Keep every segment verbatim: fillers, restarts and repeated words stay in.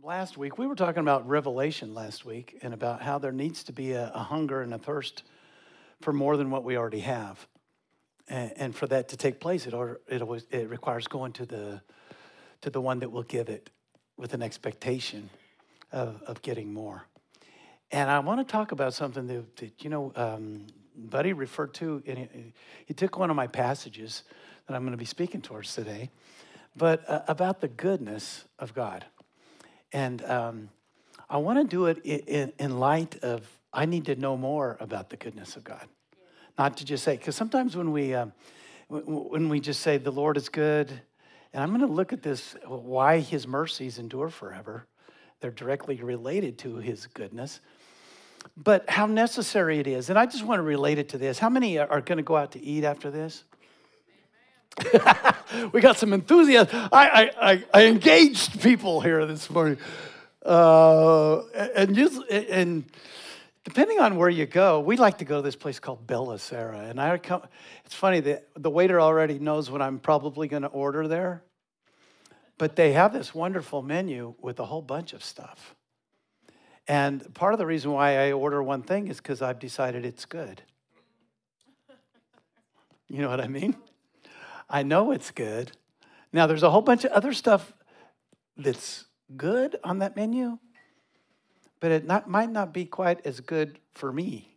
Last week, we were talking about Revelation last week and about how there needs to be a, a hunger and a thirst for more than what we already have. And, and for that to take place, it, order, it, always, it requires going to the, to the one that will give it with an expectation of, of getting more. And I want to talk about something that, that you know, um, Buddy referred to, and he, he took one of my passages that I'm going to be speaking towards today, but uh, about the goodness of God. And um, I want to do it in, in light of, I need to know more about the goodness of God. Yeah. Not to just say, because sometimes when we, um, when we just say the Lord is good, and I'm going to look at this, why his mercies endure forever. They're directly related to his goodness. But how necessary it is. And I just want to relate it to this. How many are going to go out to eat after this? We got some enthusiasm. I, I, I, I engaged people here this morning. Uh, and, you, and depending on where you go, we like to go to this place called Bella Sara. And I come, it's funny, that the waiter already knows what I'm probably going to order there. But they have this wonderful menu with a whole bunch of stuff. And part of the reason why I order one thing is because I've decided it's good. You know what I mean? I know it's good. Now, there's a whole bunch of other stuff that's good on that menu, but it not, might not be quite as good for me.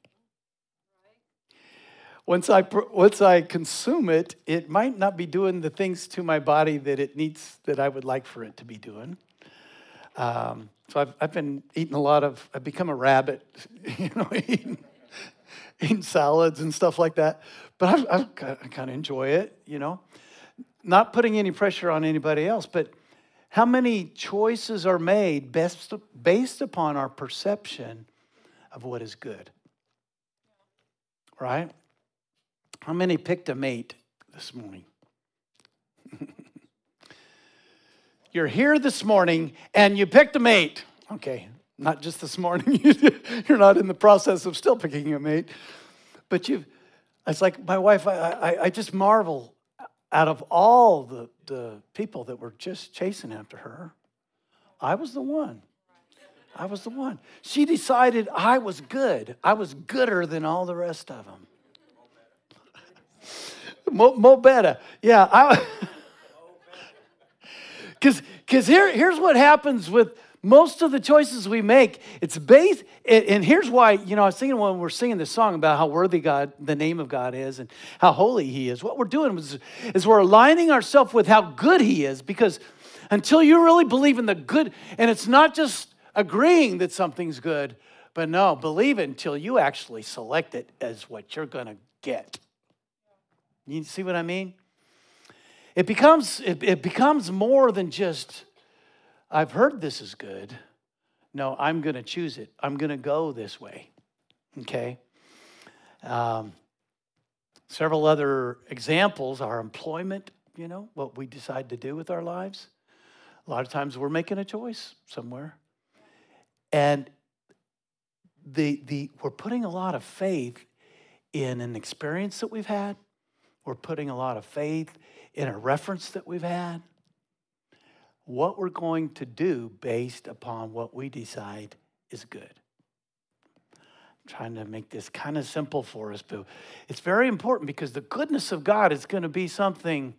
Once I once I consume it, it might not be doing the things to my body that it needs, that I would like for it to be doing. Um, so I've I've been eating a lot of. I've become a rabbit, you know, eating, eating salads and stuff like that. But I've, I've, I kind of enjoy it, you know. Not putting any pressure on anybody else, but how many choices are made based, based upon our perception of what is good? Right? How many picked a mate this morning? You're here this morning and you picked a mate. Okay, not just this morning. You're not in the process of still picking a mate. But you've, it's like my wife, I, I, I just marvel. Out of all the, the people that were just chasing after her, I was the one. I was the one. She decided I was good. I was gooder than all the rest of them. Mo, mo better. Yeah. Because because here, here's what happens with most of the choices we make. It's based, and here's why, you know, I was thinking when we're singing this song about how worthy God, the name of God is, and how holy he is. What we're doing is, is we're aligning ourselves with how good he is, because until you really believe in the good, and it's not just agreeing that something's good, but no, believe it until you actually select it as what you're going to get. You see what I mean? It becomes, it, it becomes more than just, I've heard this is good. No, I'm going to choose it. I'm going to go this way. Okay? Um, several other examples are employment, you know, what we decide to do with our lives. A lot of times we're making a choice somewhere. And the the we're putting a lot of faith in an experience that we've had. We're putting a lot of faith in a reference that we've had. What we're going to do based upon what we decide is good. I'm trying to make this kind of simple for us, but it's very important because the goodness of God is going to be something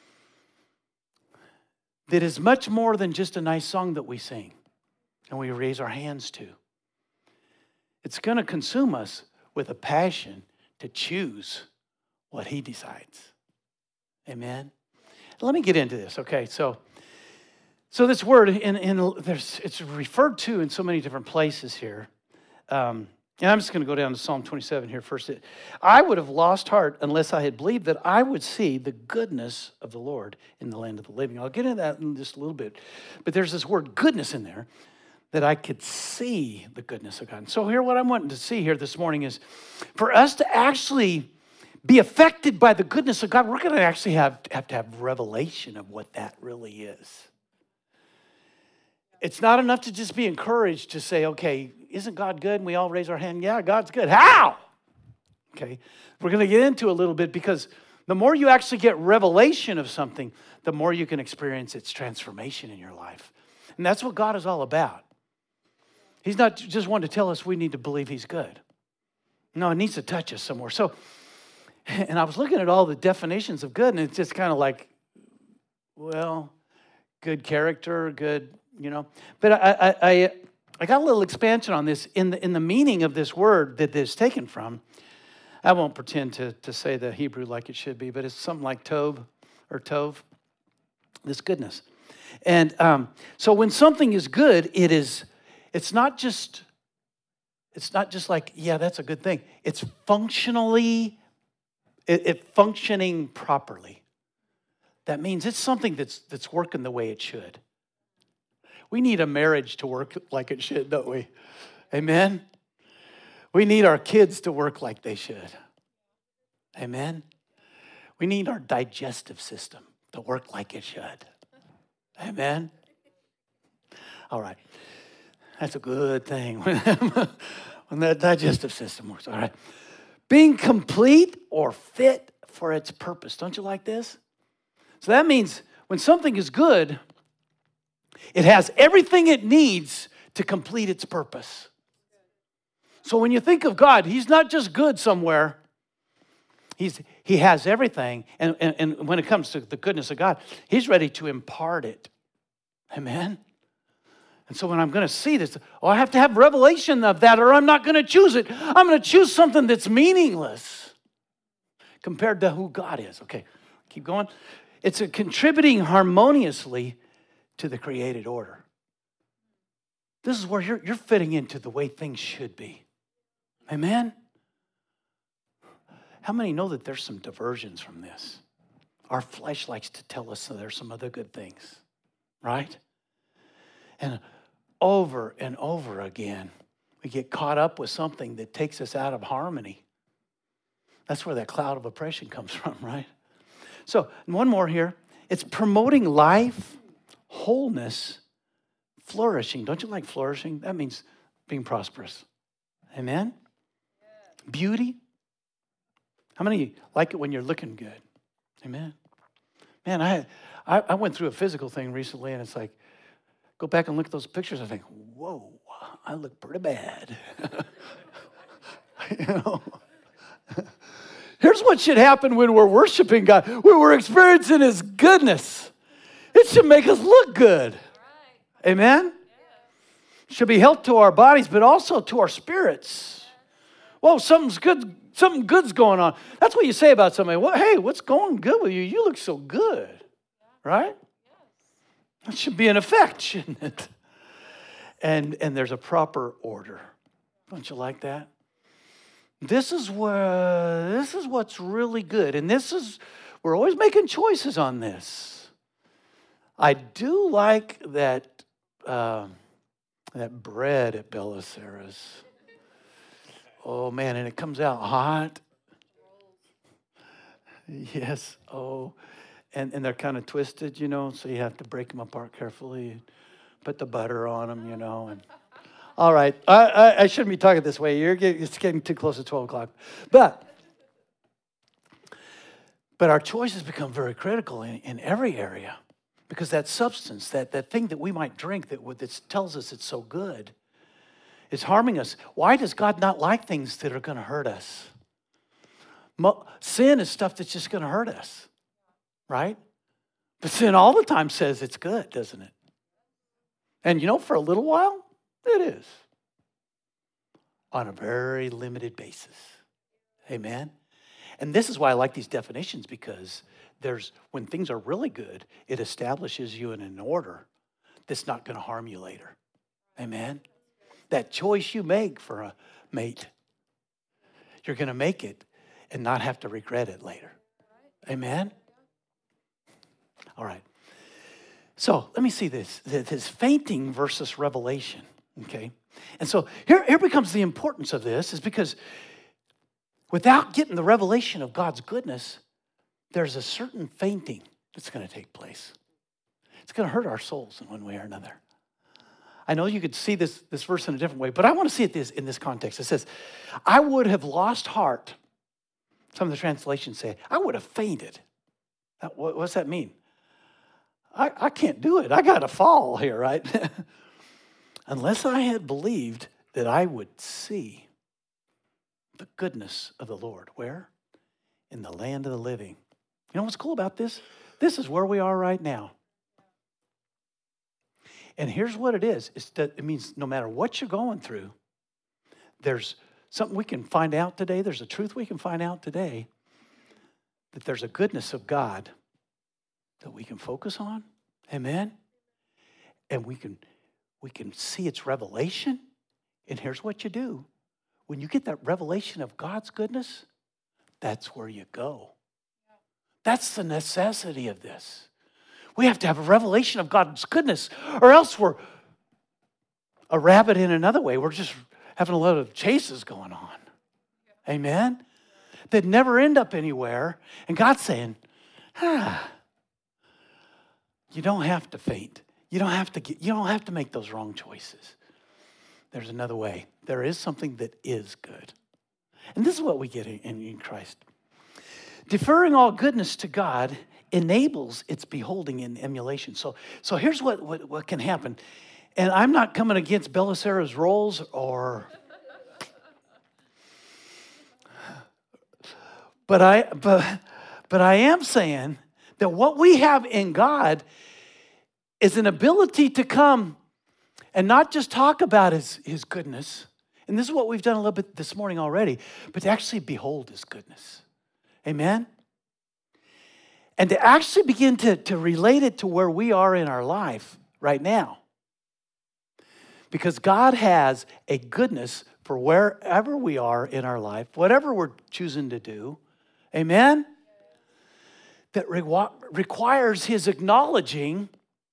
that is much more than just a nice song that we sing and we raise our hands to. It's going to consume us with a passion to choose what he decides. Amen? Let me get into this, okay? So, So this word, in, in there's, it's referred to in so many different places here. Um, and I'm just going to go down to Psalm twenty-seven here first. I would have lost heart unless I had believed that I would see the goodness of the Lord in the land of the living. I'll get into that in just a little bit. But there's this word goodness in there, that I could see the goodness of God. And so here, what I'm wanting to see here this morning is for us to actually be affected by the goodness of God, we're going to actually have, have to have revelation of what that really is. It's not enough to just be encouraged to say, okay, isn't God good? And we all raise our hand, yeah, God's good. How? Okay, we're going to get into a little bit because the more you actually get revelation of something, the more you can experience its transformation in your life. And that's what God is all about. He's not just wanting to tell us we need to believe he's good. No, it needs to touch us somewhere. So, and I was looking at all the definitions of good, and it's just kind of like, well, good character, good, you know. But I, I, I, I got a little expansion on this in the in the meaning of this word that this is taken from. I won't pretend to, to say the Hebrew like it should be, but it's something like tov or tov, this goodness. And um, so when something is good, it is, it's not just, it's not just like, yeah, that's a good thing. It's functionally, it, it functioning properly. That means it's something that's that's working the way it should. We need a marriage to work like it should, don't we? Amen? We need our kids to work like they should. Amen? We need our digestive system to work like it should. Amen? All right. That's a good thing when that digestive system works. All right. Being complete or fit for its purpose. Don't you like this? So that means when something is good, it has everything it needs to complete its purpose. So when you think of God, he's not just good somewhere. He's, he has everything. And, and, and when it comes to the goodness of God, he's ready to impart it. Amen? And so when I'm going to see this, oh, I have to have revelation of that or I'm not going to choose it. I'm going to choose something that's meaningless compared to who God is. Okay, keep going. It's a contributing harmoniously to the created order. This is where you're, you're fitting into the way things should be. Amen? How many know that there's some diversions from this? Our flesh likes to tell us that there's some other good things, right? And over and over again, we get caught up with something that takes us out of harmony. That's where that cloud of oppression comes from, right? So, one more here. It's promoting life, wholeness, flourishing. Don't you like flourishing? That means being prosperous. Amen? Yeah. Beauty. How many of you like it when you're looking good? Amen? Man, I, I, I went through a physical thing recently, and it's like, go back and look at those pictures, I think, whoa, I look pretty bad. You know? Here's what should happen when we're worshiping God, when we're experiencing his goodness. It should make us look good. Right. Amen? Yeah. Should be health to our bodies, but also to our spirits. Whoa, something's good, something good's going on. That's what you say about somebody. Well, hey, what's going good with you? You look so good. Right? That should be an effect, shouldn't it? And, and there's a proper order. Don't you like that? This is where, this is what's really good. And this is, we're always making choices on this. I do like that, uh, that bread at Belisara's. Oh, man, and it comes out hot. Yes, oh. And, and they're kind of twisted, you know, so you have to break them apart carefully. Put the butter on them, you know, and... All right, I, I, I shouldn't be talking this way. You're getting, it's getting too close to twelve o'clock. But, but our choices become very critical in, in every area because that substance, that, that thing that we might drink that, that tells us it's so good, is harming us. Why does God not like things that are going to hurt us? Mo- sin is stuff that's just going to hurt us, right? But sin all the time says it's good, doesn't it? And you know, for a little while, it is. On a very limited basis. Amen? And this is why I like these definitions, because there's when things are really good, it establishes you in an order that's not going to harm you later. Amen? That choice you make for a mate, you're going to make it and not have to regret it later. Amen? All right. So let me see this. This fainting versus revelation. Okay, and so here, here becomes the importance of this is because without getting the revelation of God's goodness, there's a certain fainting that's going to take place. It's going to hurt our souls in one way or another. I know you could see this, this verse in a different way, but I want to see it this, in this context. It says, I would have lost heart. Some of the translations say, I would have fainted. What, what's that mean? I, I can't do it. I got to fall here, right? Unless I had believed that I would see the goodness of the Lord. Where? In the land of the living. You know what's cool about this? This is where we are right now. And here's what it is. It's that it means no matter what you're going through, there's something we can find out today. There's a truth we can find out today, that there's a goodness of God that we can focus on. Amen? And we can, we can see its revelation. And here's what you do. When you get that revelation of God's goodness, that's where you go. That's the necessity of this. We have to have a revelation of God's goodness, or else we're a rabbit in another way. We're just having a lot of chases going on. Amen? That never end up anywhere. And God's saying, ah, you don't have to faint. You don't have to get, you don't have to make those wrong choices. There's another way. There is something that is good. And this is what we get in, in Christ. Deferring all goodness to God enables its beholding and emulation. So, so here's what, what, what can happen. And I'm not coming against Belisara's roles or... But I, but, but I am saying that what we have in God is an ability to come and not just talk about his, his goodness. And this is what we've done a little bit this morning already, but to actually behold his goodness. Amen? And to actually begin to, to relate it to where we are in our life right now. Because God has a goodness for wherever we are in our life, whatever we're choosing to do. Amen? That re- requires his acknowledging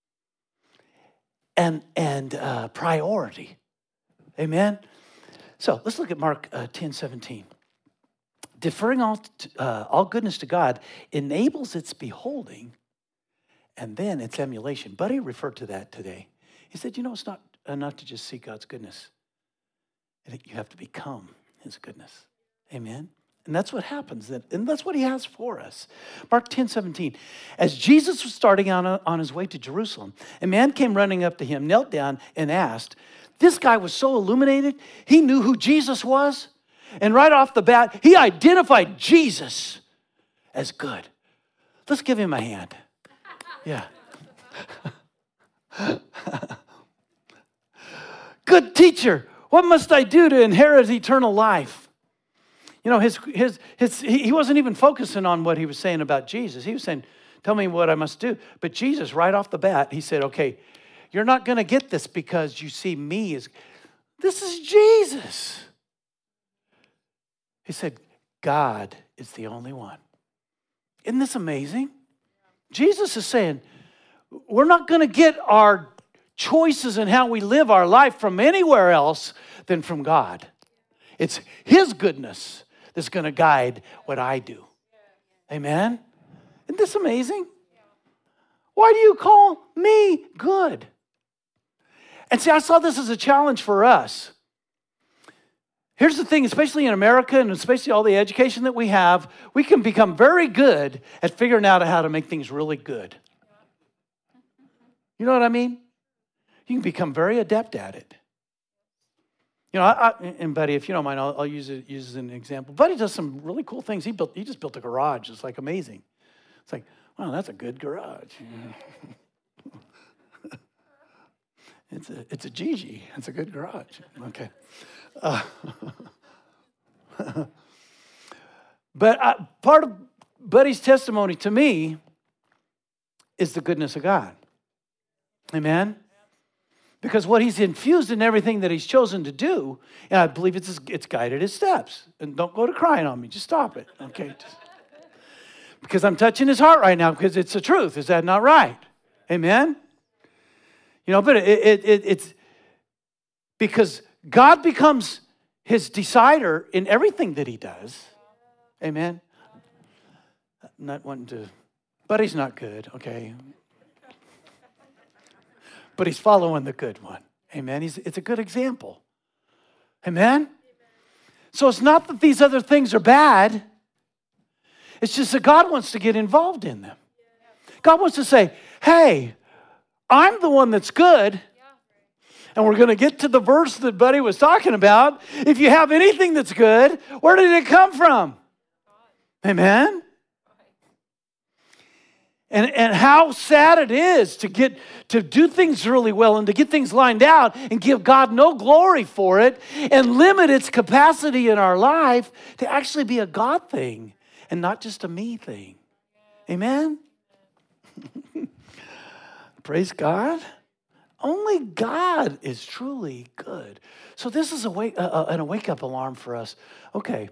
and, and uh, priority. Amen? So let's look at Mark uh, ten seventeen. Deferring all, uh, all goodness to God enables its beholding and then its emulation. Buddy referred to that today. He said, you know, it's not enough to just see God's goodness. You have to become his goodness. Amen? And that's what happens. And that's what he has for us. Mark ten seventeen. As Jesus was starting on, on his way to Jerusalem, a man came running up to him, knelt down, and asked. This guy was so illuminated, he knew who Jesus was. And right off the bat, he identified Jesus as good. Let's give him a hand. Yeah. Good teacher, what must I do to inherit eternal life? You know, his, his, his, he wasn't even focusing on what he was saying about Jesus. He was saying, tell me what I must do. But Jesus, right off the bat, he said, okay, you're not going to get this because you see me as, this is Jesus. He said, God is the only one. Isn't this amazing? Jesus is saying, we're not going to get our choices in how we live our life from anywhere else than from God. It's his goodness that's going to guide what I do. Amen? Isn't this amazing? Why do you call me good? And see, I saw this as a challenge for us. Here's the thing, especially in America and especially all the education that we have, we can become very good at figuring out how to make things really good. You know what I mean? You can become very adept at it. You know, I, I, and Buddy, if you don't mind, I'll, I'll use it use as an example. Buddy does some really cool things. He built, he just built a garage. It's like amazing. It's like, wow, that's a good garage. it's a it's a Gigi. It's a good garage. Okay. Uh, but I, part of Buddy's testimony to me is the goodness of God. Amen? Because what he's infused in everything that he's chosen to do, and I believe it's it's guided his steps. And don't go to crying on me. Just stop it, okay? Just, because I'm touching his heart right now because it's the truth. Is that not right? Amen? You know, but it, it, it, it's because God becomes his decider in everything that he does. Amen? Not wanting to, but he's not good, okay? But he's following the good one. Amen? He's, it's a good example. Amen? So it's not that these other things are bad. It's just that God wants to get involved in them. God wants to say, hey, I'm the one that's good. And we're going to get to the verse that Buddy was talking about. If you have anything that's good, where did it come from? Amen? And, and how sad it is to get to do things really well and to get things lined out and give God no glory for it and limit its capacity in our life to actually be a God thing and not just a me thing. Amen? Praise God. Only God is truly good. So this is a wake, uh, an, a wake-up alarm for us. Okay,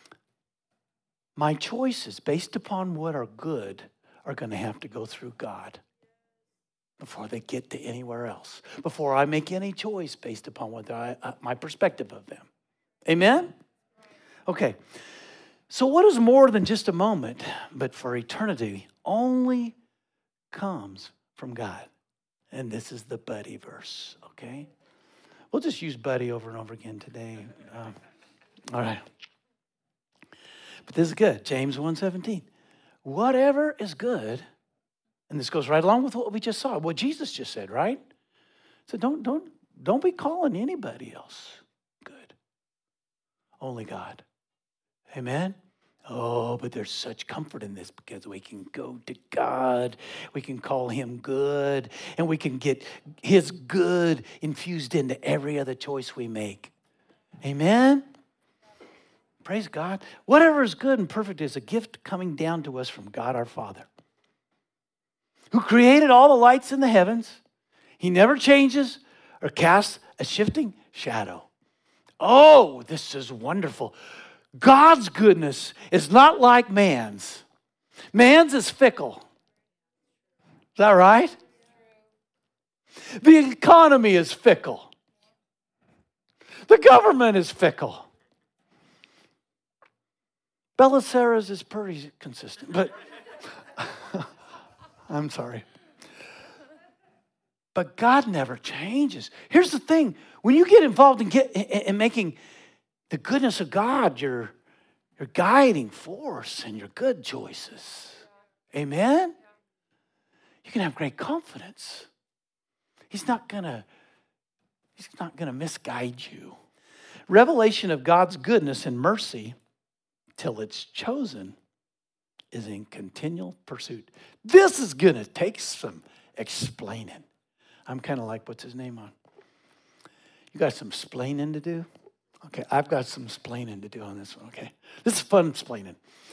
my choices based upon what are good are going to have to go through God before they get to anywhere else, before I make any choice based upon what I, uh, my perspective of them. Amen? Okay, so what is more than just a moment, but for eternity, only comes from God. And this is the Buddy verse, okay? We'll just use Buddy over and over again today. Um, all right. But this is good. James one seventeen. Whatever is good, and this goes right along with what we just saw, what Jesus just said, right? So don't, don't, don't be calling anybody else good. Only God. Amen? Oh, but there's such comfort in this because we can go to God, we can call him good, and we can get his good infused into every other choice we make. Amen? Praise God. Whatever is good and perfect is a gift coming down to us from God our Father, who created all the lights in the heavens. He never changes or casts a shifting shadow. Oh, this is wonderful. God's goodness is not like man's. Man's is fickle. Is that right? The economy is fickle. The government is fickle. Belisara's is pretty consistent, but I'm sorry. But God never changes. Here's the thing. When you get involved in, get, in making the goodness of God your, your guiding force and your good choices, amen? You can have great confidence. He's not gonna, he's not gonna misguide you. Revelation of God's goodness and mercy till it's chosen is in continual pursuit. This is gonna take some explaining. I'm kind of like, what's his name on? You got some splaining to do? Okay, I've got some splaining to do on this one, okay? This is fun splaining.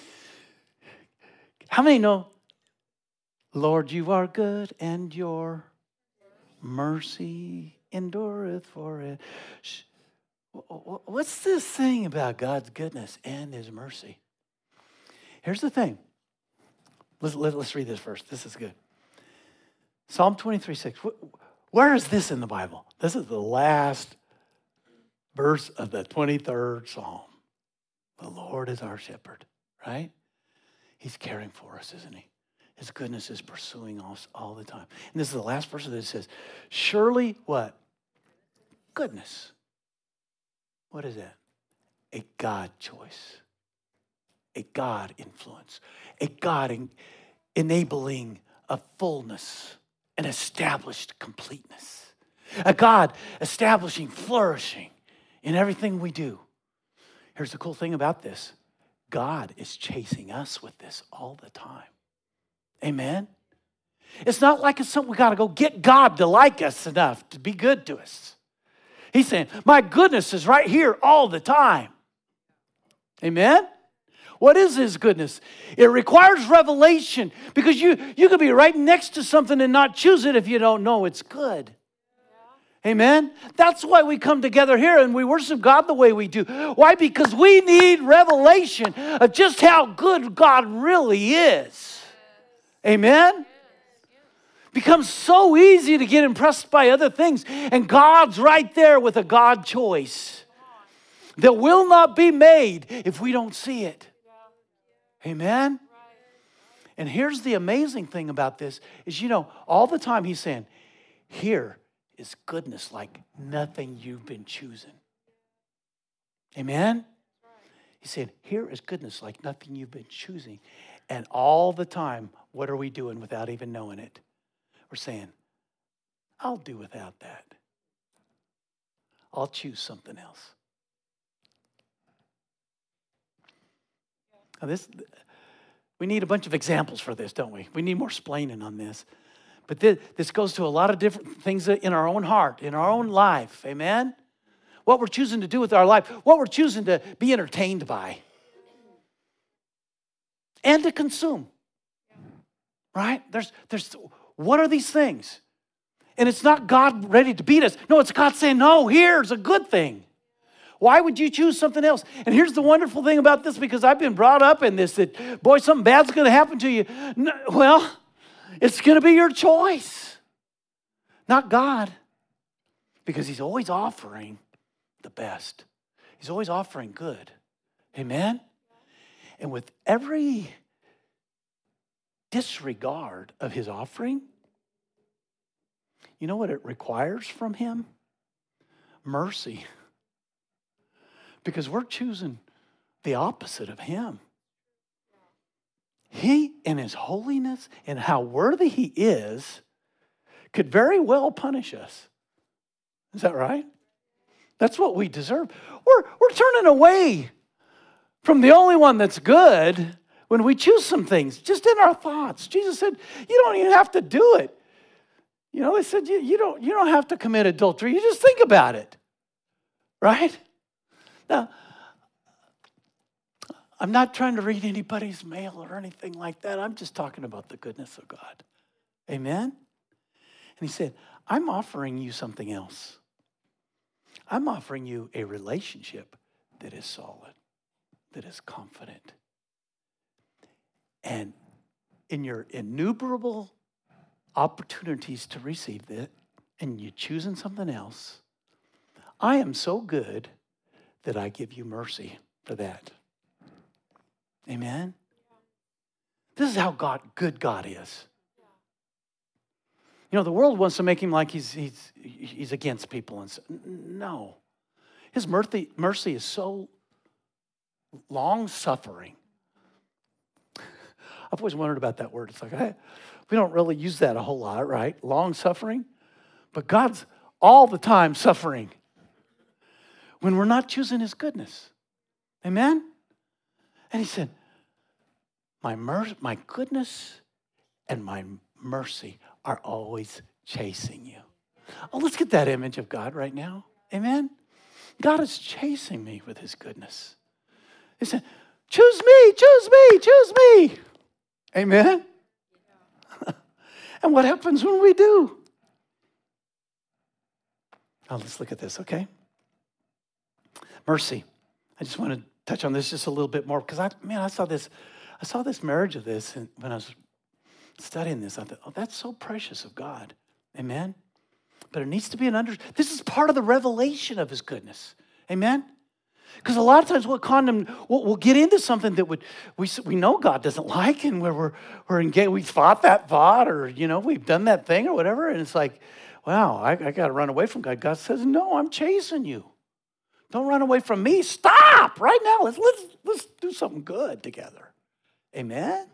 How many know, Lord, you are good and your mercy endureth for it. What's this thing about God's goodness and his mercy? Here's the thing. Let's, let's read this first. This is good. Psalm twenty-three, six. Where is this in the Bible? This is the last verse of the twenty-third Psalm. The Lord is our shepherd, right? He's caring for us, isn't he? His goodness is pursuing us all the time. And this is the last verse that it says, surely what? Goodness. What is that? A God choice. A God influence. A God en- enabling a fullness, an established completeness. A God establishing flourishing in everything we do. Here's the cool thing about this. God is chasing us with this all the time. Amen? It's not like it's something we got to go get God to like us enough to be good to us. He's saying, my goodness is right here all the time. Amen? What is his goodness? It requires revelation because you, you could be right next to something and not choose it if you don't know it's good. Amen? That's why we come together here and we worship God the way we do. Why? Because we need revelation of just how good God really is. Amen? Becomes so easy to get impressed by other things. And God's right there with a God choice that will not be made if we don't see it. Amen? And here's the amazing thing about this is, you know, all the time he's saying, here is goodness like nothing you've been choosing. Amen? He's saying, here is goodness like nothing you've been choosing. And all the time, what are we doing without even knowing it? We're saying, I'll do without that. I'll choose something else. Now this, we need a bunch of examples for this, don't we? We need more explaining on this. But this, this goes to a lot of different things in our own heart, in our own life. Amen? What we're choosing to do with our life, what we're choosing to be entertained by and to consume. Right? There's, there's, what are these things? And it's not God ready to beat us. No, it's God saying, no, here's a good thing. Why would you choose something else? And here's the wonderful thing about this, because I've been brought up in this, that, boy, something bad's going to happen to you. No, well, it's going to be your choice, not God, because he's always offering the best. He's always offering good. Amen? And with every disregard of his offering, you know what it requires from him? Mercy. Because we're choosing the opposite of him. He, in his holiness and how worthy he is, could very well punish us. Is that right? That's what we deserve. We're, we're turning away from the only one that's good when we choose some things, just in our thoughts. Jesus said, you don't even have to do it. You know, they said, you, you, don't, you don't have to commit adultery. You just think about it. Right? Now, I'm not trying to read anybody's mail or anything like that. I'm just talking about the goodness of God. Amen? And he said, I'm offering you something else. I'm offering you a relationship that is solid, that is confident. And in your innumerable opportunities to receive it, and you're choosing something else, I am so good that I give you mercy for that. Amen? This is how God, good God is. You know, the world wants to make him like he's, he's, he's against people. And so, no. His mercy, mercy is so long-suffering. I've always wondered about that word. It's like, hey, we don't really use that a whole lot, right? Long-suffering. But God's all the time suffering when we're not choosing his goodness. Amen? And he said, my, mer- my goodness and my mercy are always chasing you. Oh, let's get that image of God right now. Amen? God is chasing me with his goodness. He said, choose me, choose me, choose me. Amen? And what happens when we do? Oh, let's look at this, okay? Mercy. I just want to touch on this just a little bit more because I, man, I saw this, I saw this marriage of this, and when I was studying this, I thought, oh, that's so precious of God. Amen? But it needs to be an under, this is part of the revelation of his goodness. Amen? Because a lot of times we'll condemn, we'll, we'll get into something that would we we know God doesn't like, and where we're we're engaged, we thought that thought, or you know, we've done that thing or whatever, and it's like, wow, I, I got to run away from God. God says, no, I'm chasing you. Don't run away from me. Stop right now. Let's let's let's do something good together. Amen.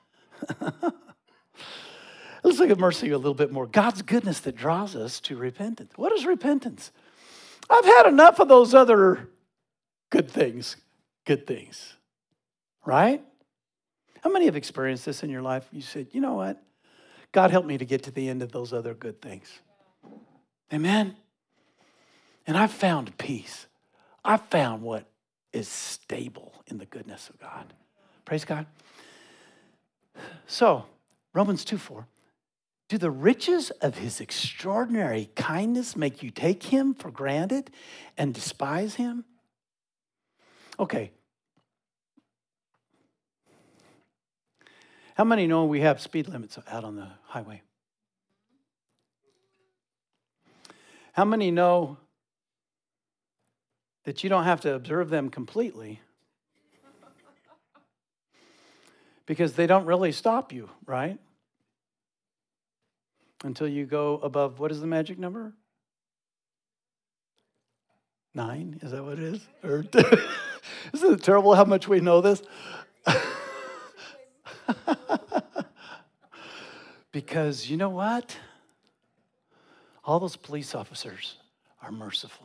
Let's look at mercy a little bit more. God's goodness that draws us to repentance. What is repentance? I've had enough of those other good things. Good things. Right? How many have experienced this in your life? You said, you know what? God help me to get to the end of those other good things. Amen? And I've found peace. I've found what is stable in the goodness of God. Praise God. So, Romans two four. Do the riches of his extraordinary kindness make you take him for granted and despise him? Okay. How many know we have speed limits out on the highway? How many know that you don't have to observe them completely because they don't really stop you, right? Until you go above, what is the magic number? Nine, is that what it is? Or isn't it terrible how much we know this? Because you know what? All those police officers are merciful.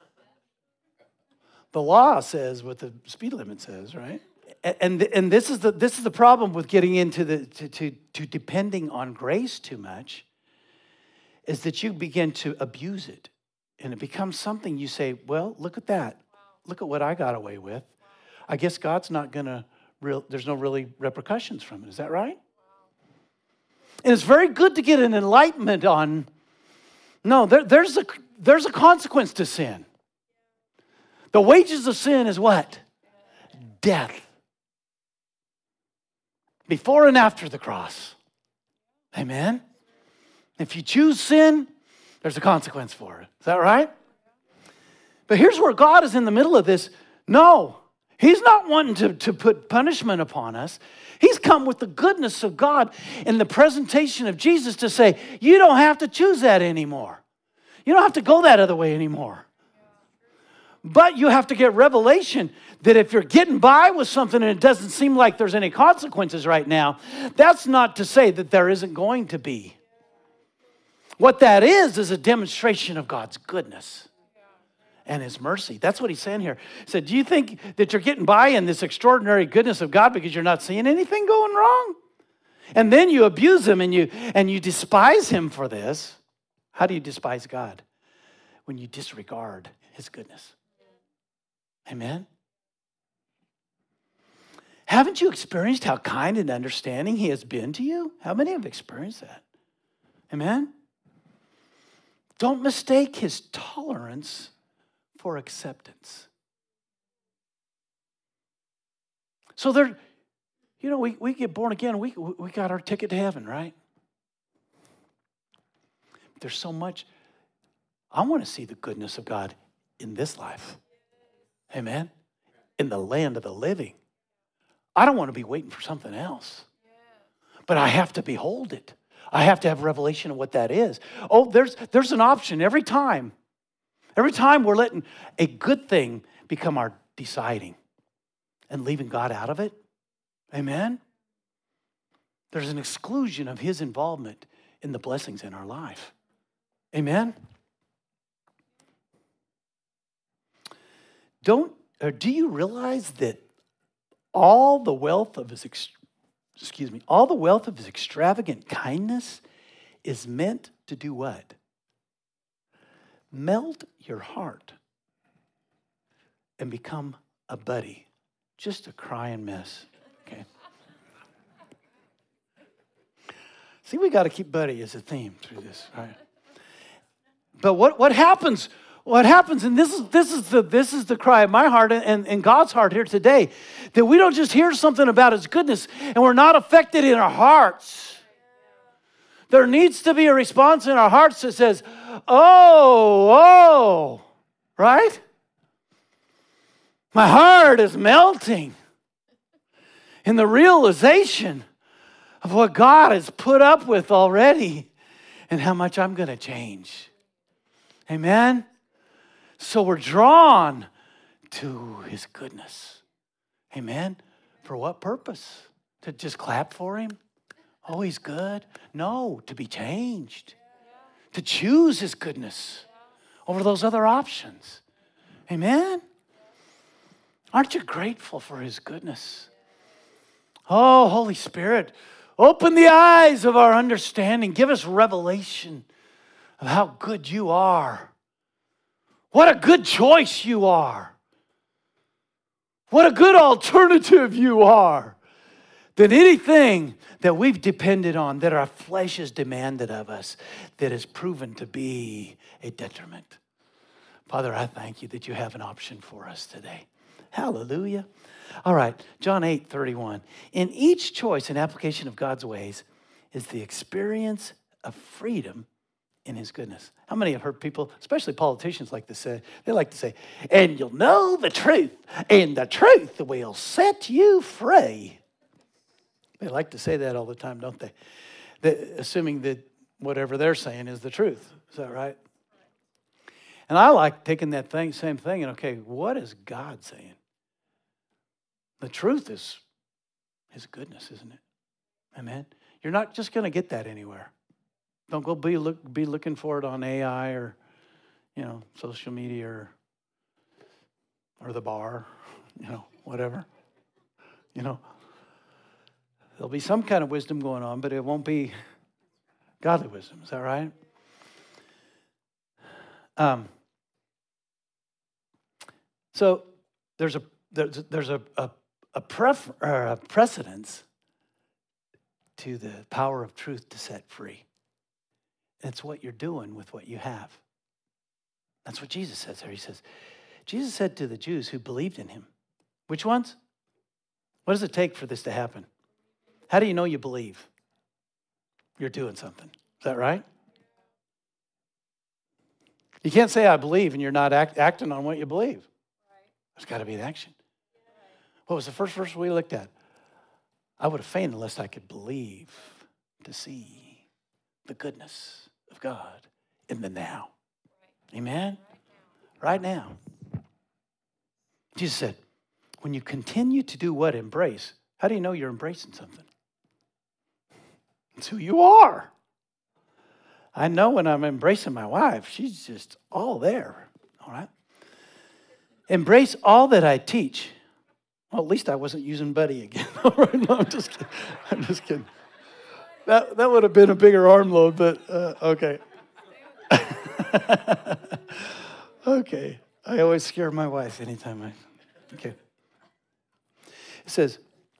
The law says what the speed limit says, right? And, and this is the this is the problem with getting into the to, to, to depending on grace too much, is that you begin to abuse it. And it becomes something you say, well, look at that. Look at what I got away with. I guess God's not gonna real there's no really repercussions from it. Is that right? And it's very good to get an enlightenment on, no, there, there's a there's a consequence to sin. The wages of sin is what? Death. Before and after the cross. Amen? If you choose sin, there's a consequence for it. Is that right? But here's where God is in the middle of this. No, he's not wanting to, to put punishment upon us. He's come with the goodness of God in the presentation of Jesus to say, you don't have to choose that anymore. You don't have to go that other way anymore. But you have to get revelation that if you're getting by with something and it doesn't seem like there's any consequences right now, that's not to say that there isn't going to be. What that is, is a demonstration of God's goodness and His mercy. That's what He's saying here. He said, do you think that you're getting by in this extraordinary goodness of God because you're not seeing anything going wrong? And then you abuse Him and you, and you despise Him for this. How do you despise God? When you disregard His goodness. Amen? Haven't you experienced how kind and understanding He has been to you? How many have experienced that? Amen? Don't mistake His tolerance for acceptance. So there, you know, we, we get born again, we, we got our ticket to heaven, right? There's so much. I want to see the goodness of God in this life. Amen? In the land of the living. I don't want to be waiting for something else. But I have to behold it. I have to have revelation of what that is. Oh, there's, there's an option every time. Every time we're letting a good thing become our deciding and leaving God out of it. Amen? There's an exclusion of His involvement in the blessings in our life. Amen? Don't, or do you realize that all the wealth of his, excuse me, all the wealth of His extravagant kindness is meant to do what? Melt your heart and become a buddy, just a crying mess. Okay. See, we got to keep buddy as a theme through this, right? But what, what happens? What happens, and this is this is the this is the cry of my heart and, and God's heart here today, that we don't just hear something about His goodness and we're not affected in our hearts. There needs to be a response in our hearts that says, oh, oh, right? My heart is melting in the realization of what God has put up with already and how much I'm going to change. Amen? So we're drawn to His goodness. Amen? For what purpose? To just clap for Him? Oh, He's good. No, to be changed. To choose His goodness over those other options. Amen? Aren't you grateful for His goodness? Oh, Holy Spirit, open the eyes of our understanding. Give us revelation of how good You are. What a good choice You are. What a good alternative You are than anything that we've depended on, that our flesh has demanded of us, that has proven to be a detriment. Father, I thank You that You have an option for us today. Hallelujah. All right, John eight thirty-one. In each choice and application of God's ways is the experience of freedom in His goodness. How many have heard people, especially politicians, like to say, they like to say, and you'll know the truth, and the truth will set you free. They like to say that all the time, don't they? they assuming that whatever they're saying is the truth. Is that right? And I like taking that thing, same thing, and okay, what is God saying? The truth is His goodness, isn't it? Amen? You're not just going to get that anywhere. Don't go be look be looking for it on A I or, you know, social media or or the bar, you know, whatever. You know, there'll be some kind of wisdom going on, but it won't be godly wisdom. Is that right? Um. So there's a there's there's a a, a, pref, or a precedence to the power of truth to set free. It's what you're doing with what you have. That's what Jesus says there. He says, Jesus said to the Jews who believed in him, which ones? What does it take for this to happen? How do you know you believe? You're doing something. Is that right? You can't say I believe and you're not act, acting on what you believe. There's got to be an action. What was the first verse we looked at? I would have fainted unless I could believe to see the goodness of God in the now. Amen? Right now. Jesus said, when you continue to do what? Embrace. How do you know you're embracing something? It's who you are. I know when I'm embracing my wife, she's just all there. All right? Embrace all that I teach. Well, at least I wasn't using buddy again. All right, no, I'm just kidding. I'm just kidding. That, that would have been a bigger arm load, but uh, okay. Okay. I always scare my wife anytime I... Okay. It says,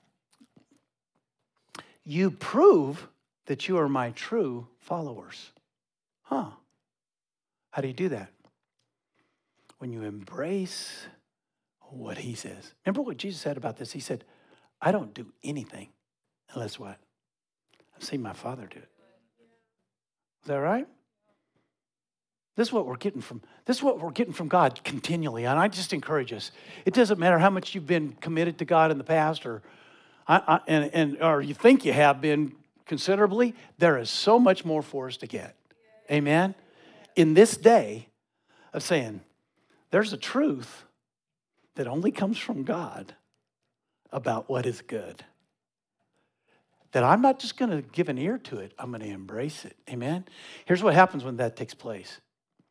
you prove that you are my true followers. Huh. How do you do that? When you embrace what he says. Remember what Jesus said about this? He said, I don't do anything unless what? I've seen my Father do it. Is that right? This is what we're getting from, this is what we're getting from God continually. And I just encourage us. It doesn't matter how much you've been committed to God in the past or, I, I, and, and, or you think you have been considerably, there is so much more for us to get. Amen? In this day of saying, there's a truth that only comes from God about what is good. That I'm not just going to give an ear to it, I'm going to embrace it. Amen? Here's what happens when that takes place.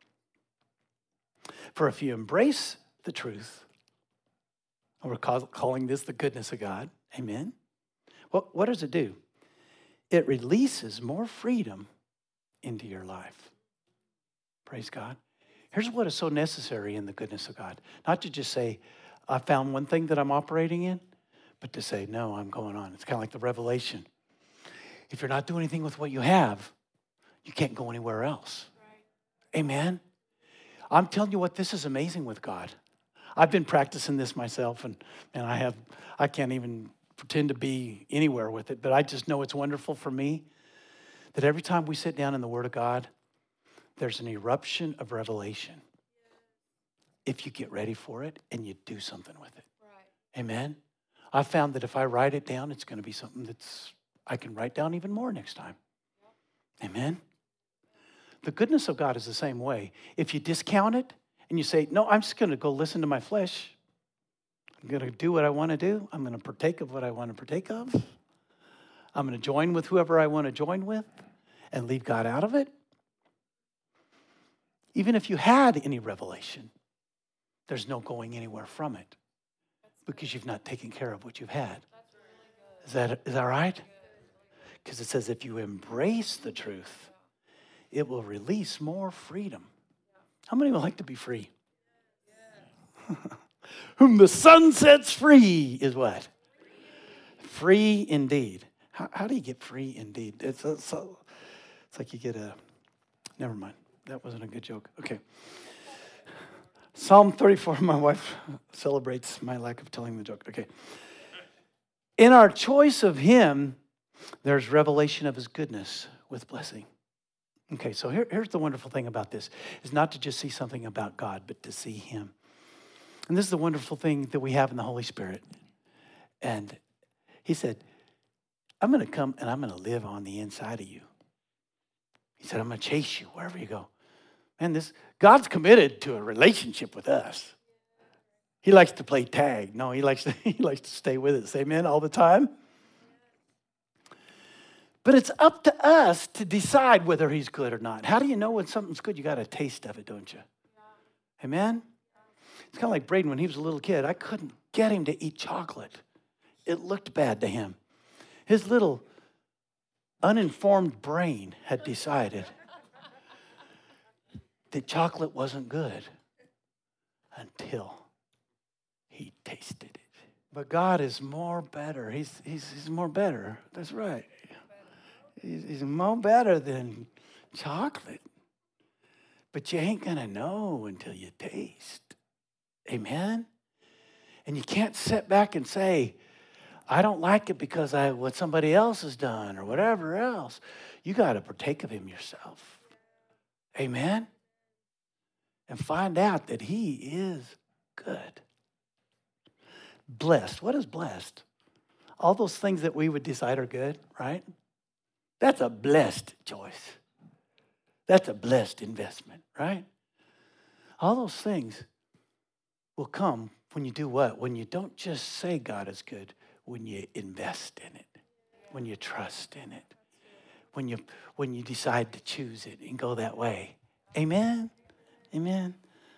For if you embrace the truth, and we're calling this the goodness of God, amen? What, what does it do? It releases more freedom into your life. Praise God. Here's what is so necessary in the goodness of God. Not to just say, I found one thing that I'm operating in, but to say, no, I'm going on. It's kind of like the revelation. If you're not doing anything with what you have, you can't go anywhere else. Right. Amen? I'm telling you what, this is amazing with God. I've been practicing this myself, and, and I have, I can't even pretend to be anywhere with it, but I just know it's wonderful for me that every time we sit down in the Word of God, there's an eruption of revelation. If you get ready for it and you do something with it. Right. Amen? I found that if I write it down, it's going to be something that's, I can write down even more next time. Yep. Amen? The goodness of God is the same way. If you discount it and you say, no, I'm just going to go listen to my flesh. I'm going to do what I want to do. I'm going to partake of what I want to partake of. I'm going to join with whoever I want to join with and leave God out of it. Even if you had any revelation, there's no going anywhere from it because you've not taken care of what you've had. Is that, is that right? Because it says if you embrace the truth, it will release more freedom. How many would like to be free? Whom the sun sets free is what? Free indeed. How, how do you get free indeed? It's, it's, it's like you get a, never mind. That wasn't a good joke. Okay. Psalm thirty-four, my wife celebrates my lack of telling the joke. Okay. In our choice of him, there's revelation of his goodness with blessing. Okay, so here, here's the wonderful thing about this, is not to just see something about God, but to see him. And this is the wonderful thing that we have in the Holy Spirit. And he said, I'm going to come and I'm going to live on the inside of you. He said, I'm going to chase you wherever you go. Man, this God's committed to a relationship with us. He likes to play tag. No, he likes to, he likes to stay with us. Amen, all the time. But it's up to us to decide whether he's good or not. How do you know when something's good? You got a taste of it, don't you? Yeah. Amen? It's kind of like Braden when he was a little kid. I couldn't get him to eat chocolate. It looked bad to him. His little uninformed brain had decided that chocolate wasn't good until he tasted it. But God is more better. He's, he's, he's more better. That's right. He's, he's more better than chocolate. But you ain't going to know until you taste. Amen? And you can't sit back and say, I don't like it because I what somebody else has done or whatever else. You got to partake of him yourself. Amen? And find out that he is good. Blessed. What is blessed? All those things that we would decide are good, right? That's a blessed choice. That's a blessed investment, right? All those things will come when you do what? When you don't just say God is good, when you invest in it, when you trust in it, when you when you decide to choose it and go that way. Amen? Amen?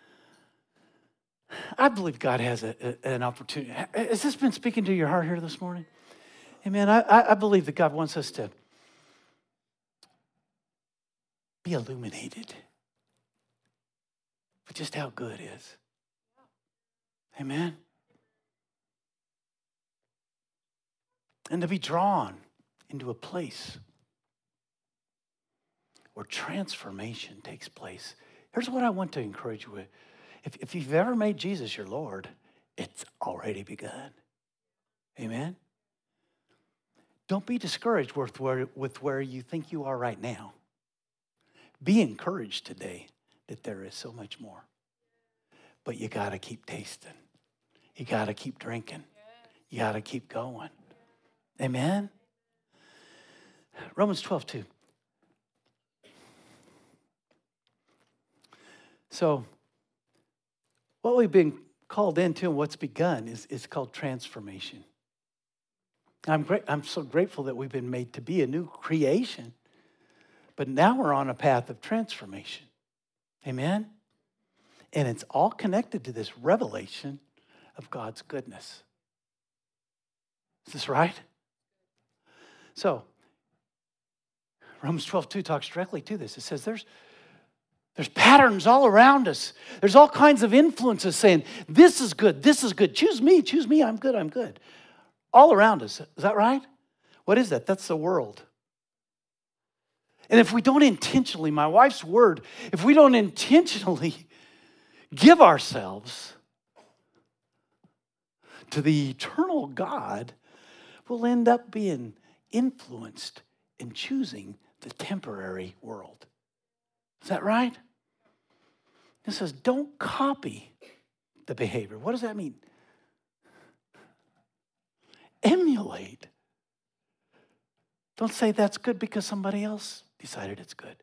I believe God has a, a, an opportunity. Has this been speaking to your heart here this morning? Amen. I, I believe that God wants us to be illuminated with just how good it is. Amen. And to be drawn into a place where transformation takes place. Here's what I want to encourage you with. If, if you've ever made Jesus your Lord, it's already begun. Amen? Don't be discouraged with where, with where you think you are right now. Be encouraged today that there is so much more. But you got to keep tasting. You got to keep drinking. You got to keep going. Amen? Romans twelve two. So, what we've been called into and what's begun is, is called transformation. I'm great. I'm so grateful that we've been made to be a new creation. But now we're on a path of transformation. Amen? And it's all connected to this revelation of God's goodness. Is this right? So, Romans twelve two talks directly to this. It says there's, there's patterns all around us. There's all kinds of influences saying, this is good, this is good. Choose me, choose me, I'm good, I'm good. All around us. Is that right? What is that? That's the world. And if we don't intentionally, my wife's word, if we don't intentionally give ourselves to the eternal God, we'll end up being influenced in choosing the temporary world. Is that right? It says, don't copy the behavior. What does that mean? Emulate. Don't say that's good because somebody else decided it's good.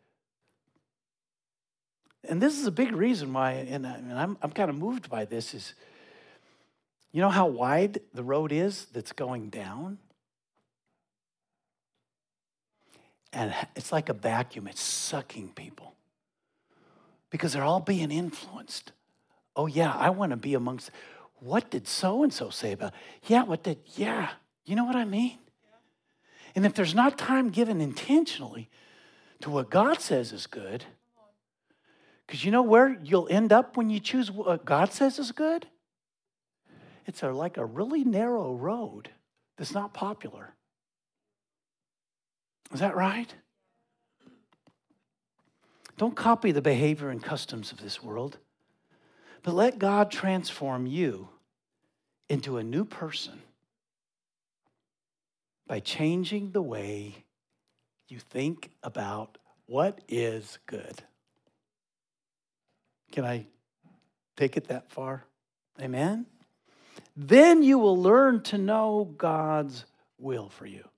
And this is a big reason why, and, I, and I'm, I'm kind of moved by this, is you know how wide the road is that's going down? And it's like a vacuum. It's sucking people. Because they're all being influenced. Oh, yeah, I want to be amongst, what did so-and-so say about, yeah, what did, yeah, you know what I mean? And if there's not time given intentionally to what God says is good, because you know where you'll end up when you choose what God says is good? It's a, like a really narrow road that's not popular. Is that right? Don't copy the behavior and customs of this world, but let God transform you into a new person by changing the way you think about what is good. Can I take it that far? Amen? Then you will learn to know God's will for you.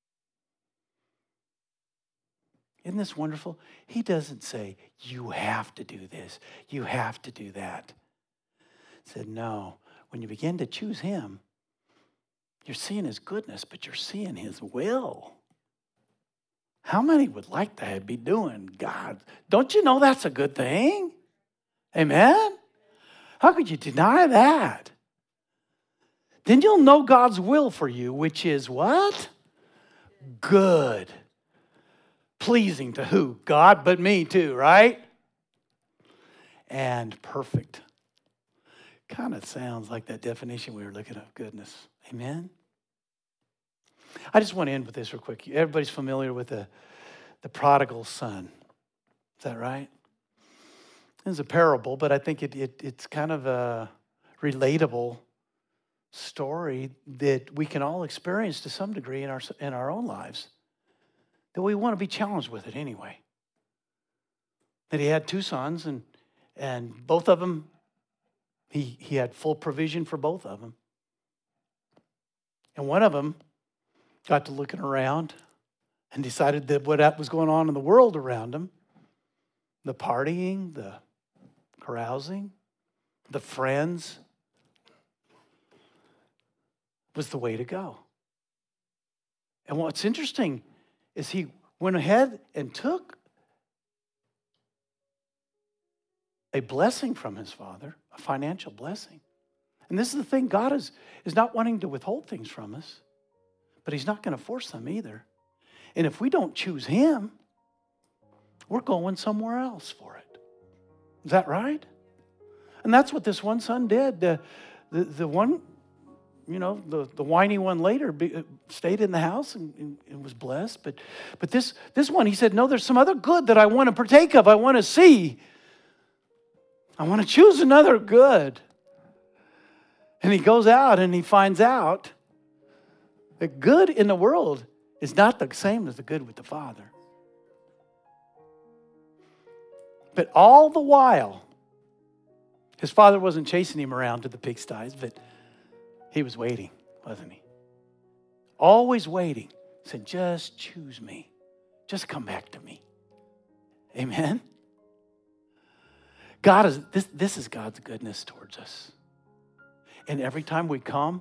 Isn't this wonderful? He doesn't say, you have to do this, you have to do that. He said, no, when you begin to choose him, you're seeing his goodness, but you're seeing his will. How many would like to be doing God? Don't you know that's a good thing? Amen? How could you deny that? Then you'll know God's will for you, which is what? Good. Pleasing to who? God, but me too, right? And perfect. Kind of sounds like that definition we were looking at, goodness. Amen? I just want to end with this real quick. Everybody's familiar with the, the prodigal son. Is that right? It's a parable, but I think it, it it's kind of a relatable story that we can all experience to some degree in our in our own lives. That we want to be challenged with it anyway. That he had two sons, and and both of them, he he had full provision for both of them. And one of them got to looking around and decided that what was going on in the world around him, the partying, the carousing, the friends, was the way to go. And what's interesting is he went ahead and took a blessing from his father, a financial blessing. And this is the thing, God is, is not wanting to withhold things from us, but he's not going to force them either. And if we don't choose him, we're going somewhere else for it. Is that right? And that's what this one son did. The, the, the one, you know, the, the whiny one later be, stayed in the house and, and, and was blessed. But, but this, this one, he said, no, there's some other good that I want to partake of. I want to see. I want to choose another good. And he goes out and he finds out that good in the world is not the same as the good with the Father. But all the while, his father wasn't chasing him around to the pigsties, but he was waiting, wasn't he? Always waiting. He said, just choose me. Just come back to me. Amen? God is, this, this is God's goodness towards us. And every time we come,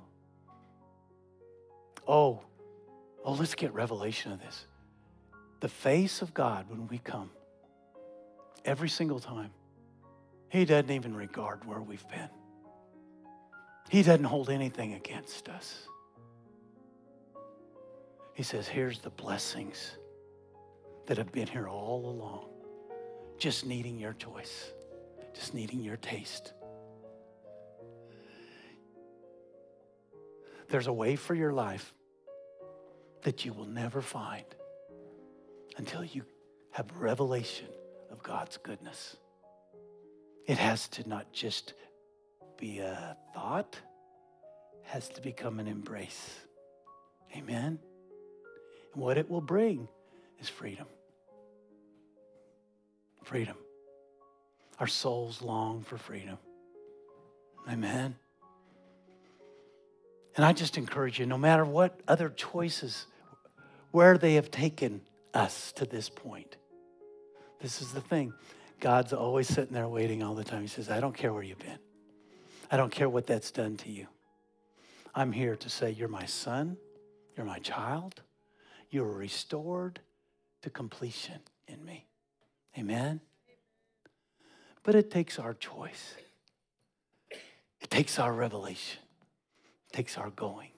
oh, oh, let's get revelation of this. The face of God when we come, every single time, he doesn't even regard where we've been. He doesn't hold anything against us. He says, here's the blessings that have been here all along, just needing your choice, just needing your taste. There's a way for your life that you will never find until you have revelation of God's goodness. It has to not just be a thought, it has to become an embrace. Amen? And what it will bring is freedom. Freedom. Our souls long for freedom. Amen? And I just encourage you, no matter what other choices, where they have taken us to this point, this is the thing. God's always sitting there waiting all the time. He says, I don't care where you've been. I don't care what that's done to you. I'm here to say, you're my son. You're my child. You are restored to completion in me. Amen? But it takes our choice. It takes our revelation. It takes our going.